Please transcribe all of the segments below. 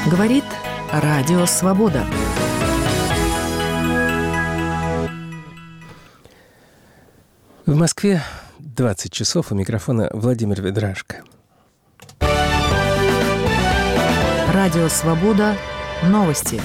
Говорит Радио Свобода. В Москве 20 часов. У микрофона Владимир Ведрашко. Радио Свобода. Новости.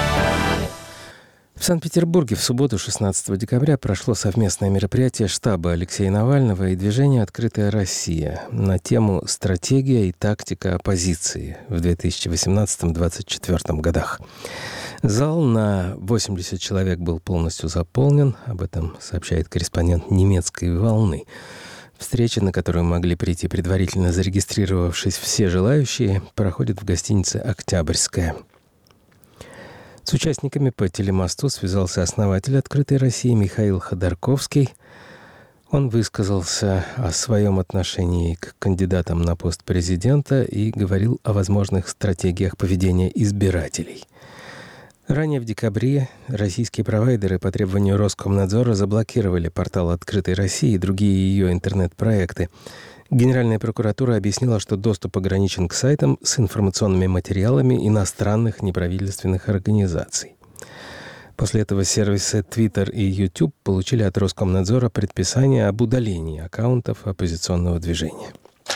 В Санкт-Петербурге в субботу, 16 декабря, прошло совместное мероприятие штаба Алексея Навального и движения «Открытая Россия» на тему «Стратегия и тактика оппозиции в 2018-2024 годах». Зал на 80 человек был полностью заполнен. Об этом сообщает корреспондент немецкой «Волны». Встреча, на которую могли прийти предварительно зарегистрировавшись все желающие, проходит в гостинице «Октябрьская». С участниками по телемосту связался основатель «Открытой России» Михаил Ходорковский. Он высказался о своем отношении к кандидатам на пост президента и говорил о возможных стратегиях поведения избирателей. Ранее в декабре российские провайдеры по требованию Роскомнадзора заблокировали портал «Открытой России» и другие ее интернет-проекты. Генеральная прокуратура объяснила, что доступ ограничен к сайтам с информационными материалами иностранных неправительственных организаций. После этого сервисы Twitter и YouTube получили от Роскомнадзора предписание об удалении аккаунтов оппозиционного движения.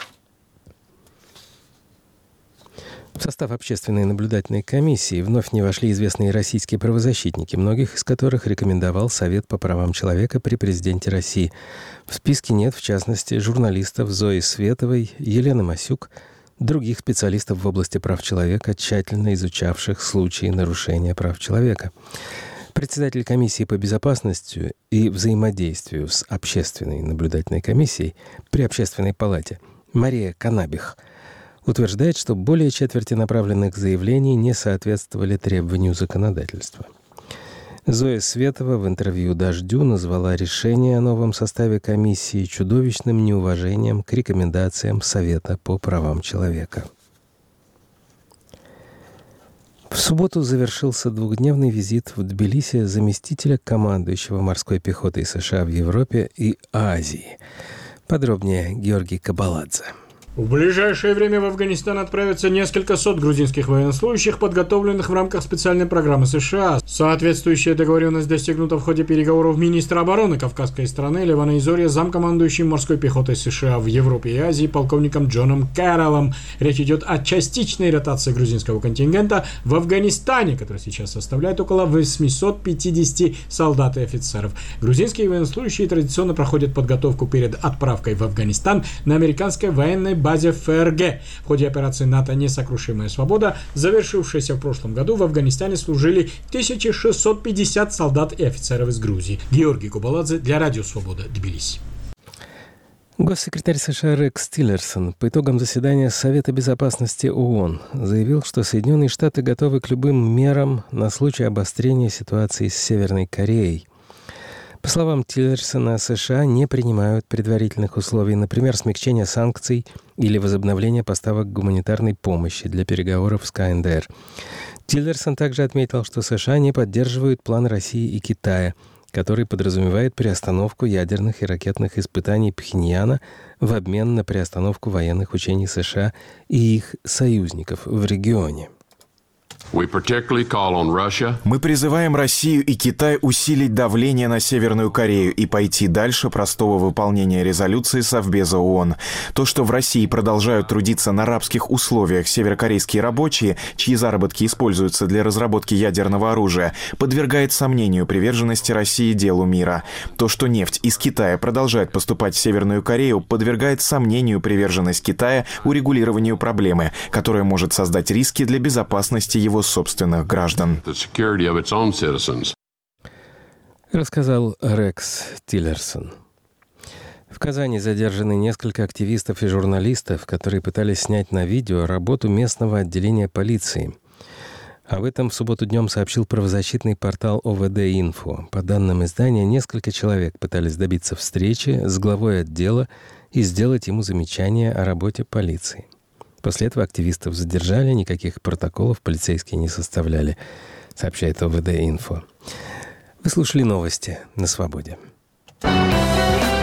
В состав общественной наблюдательной комиссии вновь не вошли известные российские правозащитники, многих из которых рекомендовал Совет по правам человека при президенте России. В списке нет, в частности, журналистов Зои Световой, Елены Масюк, других специалистов в области прав человека, тщательно изучавших случаи нарушения прав человека. Председатель комиссии по безопасности и взаимодействию с общественной наблюдательной комиссией при Общественной палате Мария Канабих утверждает, что более четверти направленных заявлений не соответствовали требованию законодательства. Зоя Светова в интервью «Дождю» назвала решение о новом составе комиссии чудовищным неуважением к рекомендациям Совета по правам человека. В субботу завершился двухдневный визит в Тбилиси заместителя командующего морской пехотой США в Европе и Азии. Подробнее Георгий Кабаладзе. В ближайшее время в Афганистан отправятся несколько сот грузинских военнослужащих, подготовленных в рамках специальной программы США. Соответствующая договоренность достигнута в ходе переговоров министра обороны кавказской страны Левана Изория с замкомандующим морской пехотой США в Европе и Азии полковником Джоном Кэрроллом. Речь идет о частичной ротации грузинского контингента в Афганистане, который сейчас составляет около 850 солдат и офицеров. Грузинские военнослужащие традиционно проходят подготовку перед отправкой в Афганистан на американской военной базе ФРГ. В ходе операции НАТО «Несокрушимая свобода», завершившейся в прошлом году, в Афганистане служили 1650 солдат и офицеров из Грузии. Георгий Кабаладзе для Радио Свобода, Тбилиси. Госсекретарь США Рекс Тиллерсон по итогам заседания Совета безопасности ООН заявил, что Соединенные Штаты готовы к любым мерам на случай обострения ситуации с Северной Кореей. По словам Тиллерсона, США не принимают предварительных условий, например, смягчения санкций или возобновления поставок гуманитарной помощи для переговоров с КНДР. Тиллерсон также отметил, что США не поддерживают план России и Китая, который подразумевает приостановку ядерных и ракетных испытаний Пхеньяна в обмен на приостановку военных учений США и их союзников в регионе. Мы призываем Россию и Китай усилить давление на Северную Корею и пойти дальше простого выполнения резолюции Совбеза ООН. То, что в России продолжают трудиться на рабских условиях северокорейские рабочие, чьи заработки используются для разработки ядерного оружия, подвергает сомнению приверженности России делу мира. То, что нефть из Китая продолжает поступать в Северную Корею, подвергает сомнению приверженность Китая урегулированию проблемы, которая может создать риски для безопасности его собственных граждан. Рассказал Рекс Тиллерсон. В Казани задержаны несколько активистов и журналистов, которые пытались снять на видео работу местного отделения полиции. Об этом в субботу днем сообщил правозащитный портал ОВД-Инфо. По данным издания, несколько человек пытались добиться встречи с главой отдела и сделать ему замечания о работе полиции. После этого активистов задержали, никаких протоколов полицейские не составляли, сообщает ОВД-Инфо. Вы слушали новости на Свободе.